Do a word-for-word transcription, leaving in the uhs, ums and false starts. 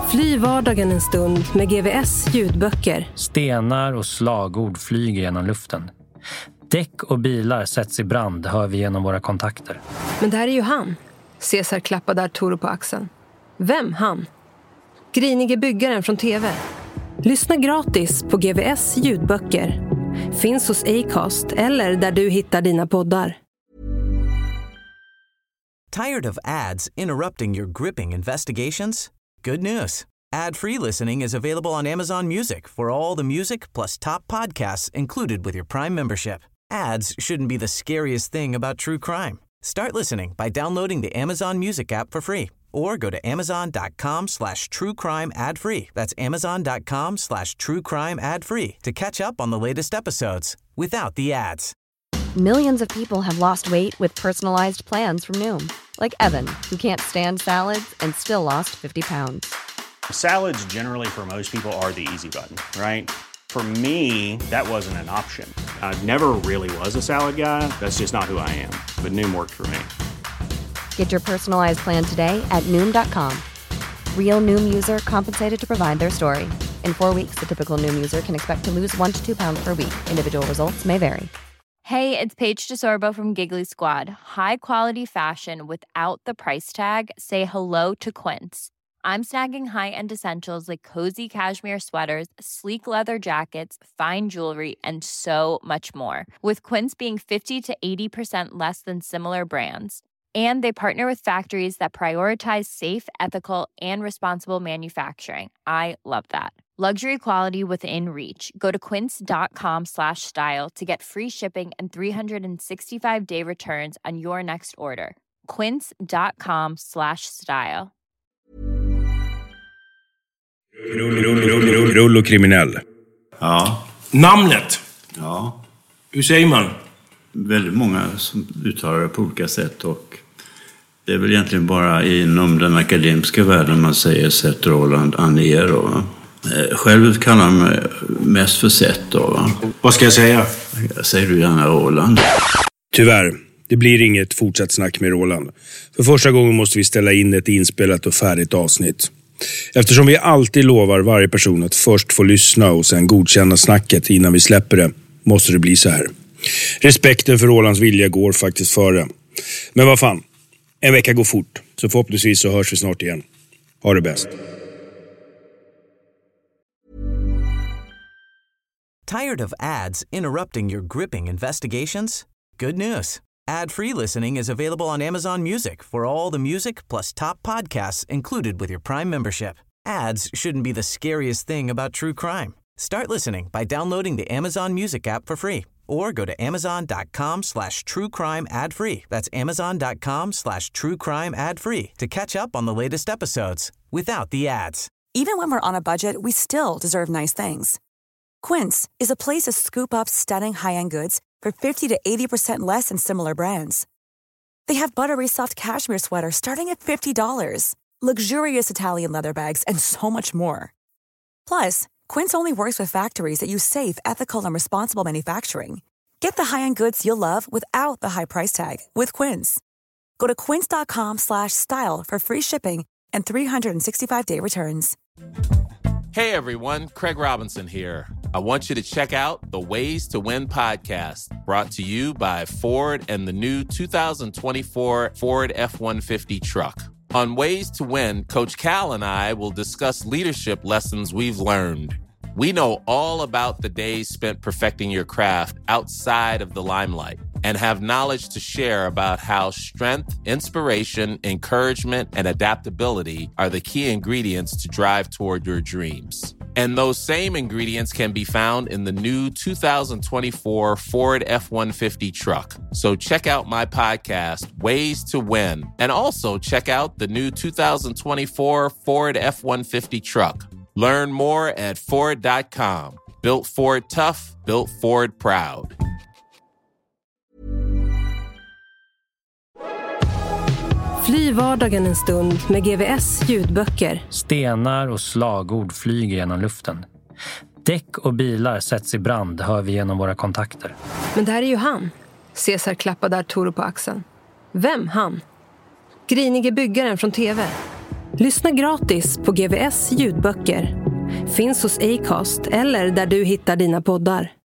Fly vardagen en stund med G V S ljudböcker. Stenar och slagord flyger genom luften. Däck och bilar sätts i brand, hör vi genom våra kontakter. Men det här är ju han. Cesar klappade Arturo på axeln. Vem han? Grinige byggaren från tv. Lyssna gratis på G V S ljudböcker. Finns hos Acast eller där du hittar dina poddar. Tired of ads interrupting your gripping investigations? Good news. Ad-free listening is available on Amazon Music for all the music plus top podcasts included with your Prime membership. Ads shouldn't be the scariest thing about true crime. Start listening by downloading the Amazon Music app for free or go to amazon.com slash true crime ad free. That's amazon.com slash true crime ad free to catch up on the latest episodes without the ads. Millions of people have lost weight with personalized plans from Noom. Like Evan, who can't stand salads and still lost fifty pounds. Salads generally for most people are the easy button, right? For me, that wasn't an option. I never really was a salad guy. That's just not who I am. But Noom worked for me. Get your personalized plan today at Noom dot com. Real Noom user compensated to provide their story. In four weeks, the typical Noom user can expect to lose one to two pounds per week. Individual results may vary. Hey, it's Paige DeSorbo from Giggly Squad. High quality fashion without the price tag. Say hello to Quince. I'm snagging high-end essentials like cozy cashmere sweaters, sleek leather jackets, fine jewelry, and so much more. With Quince being fifty to eighty percent less than similar brands. And they partner with factories that prioritize safe, ethical, and responsible manufacturing. I love that. Luxury quality within reach. Go to quince.com slash style to get free shipping and three sixty-five day returns on your next order. Quince.com slash style. Rull, rull, rull, rull, rull och kriminell. Ja. Namnet? Ja. Hur säger man? Väldigt många som uttalar det på olika sätt, och det är väl egentligen bara inom den akademiska världen man säger Seth Roland Aniero. Själv kallar han mig mest för Seth då. Vad ska jag säga? Säger du gärna Roland. Tyvärr, det blir inget fortsatt snack med Roland. För första gången måste vi ställa in ett inspelat och färdigt avsnitt. Eftersom vi alltid lovar varje person att först få lyssna och sen godkänna snacket innan vi släpper det, måste det bli så här. Respekten för Rolands vilja går faktiskt före. Men vad fan, en vecka går fort, så förhoppningsvis så hörs vi snart igen. Ha det bäst. Tired of ads interrupting your gripping investigations? Good news. Ad-free listening is available on Amazon Music for all the music plus top podcasts included with your Prime membership. Ads shouldn't be the scariest thing about true crime. Start listening by downloading the Amazon Music app for free or go to amazon.com slash true crime ad free. That's amazon.com slash true crime ad free to catch up on the latest episodes without the ads. Even when we're on a budget, we still deserve nice things. Quince is a place to scoop up stunning high-end goods for fifty to eighty percent less than similar brands. They have buttery soft cashmere sweaters starting at fifty dollars, luxurious Italian leather bags, and so much more. Plus, Quince only works with factories that use safe, ethical, and responsible manufacturing. Get the high-end goods you'll love without the high price tag with Quince. Go to quince.com slash style for free shipping and three sixty-five day returns. Hey everyone, Craig Robinson here. I want you to check out the Ways to Win podcast, brought to you by Ford and the new two thousand twenty-four Ford F one fifty truck. On Ways to Win, Coach Cal and I will discuss leadership lessons we've learned. We know all about the days spent perfecting your craft outside of the limelight and have knowledge to share about how strength, inspiration, encouragement, and adaptability are the key ingredients to drive toward your dreams. And those same ingredients can be found in the new two thousand twenty-four Ford F one fifty truck. So check out my podcast, Ways to Win, and also check out the new two thousand twenty-four Ford F one fifty truck. Learn more at Ford dot com. Built Ford tough, built Ford proud. Fly vardagen en stund med G V S ljudböcker. Stenar och slagord flyger genom luften. Däck och bilar sätts i brand, hör vi genom våra kontakter. Men det här är ju han. Cesar klappade Arturo på axeln. Vem han? Grinige byggaren från tv. Lyssna gratis på G V S ljudböcker. Finns hos Acast eller där du hittar dina poddar.